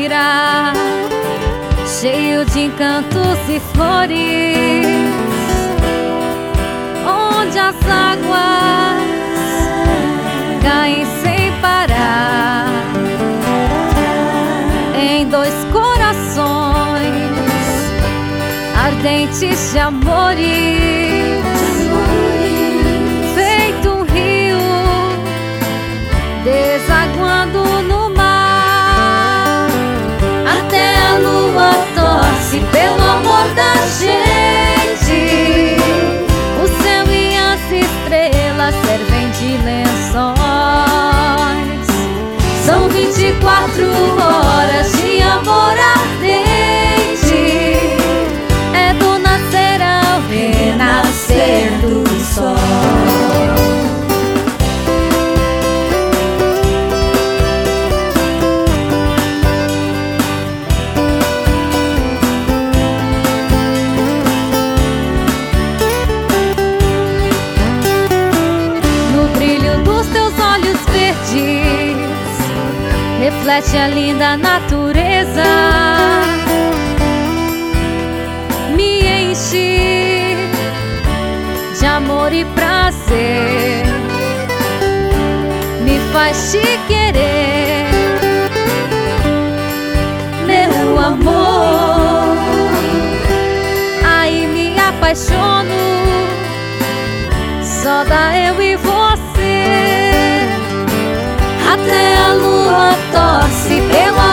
inspirar, cheio de encantos e flores, onde as águas caem sem parar, em dois corações ardentes de amores, feito um rio desaguando no mar. Até a lua torce pelo amor da gente, o céu e as estrelas servem de lençóis. São 24 horas de amor ardente, é do nascer ao renascer do sol. Reflete a linda natureza, me enche de amor e prazer, me faz te querer, meu amor. Aí me apaixono, só dá eu e você. Até a lua torce pelo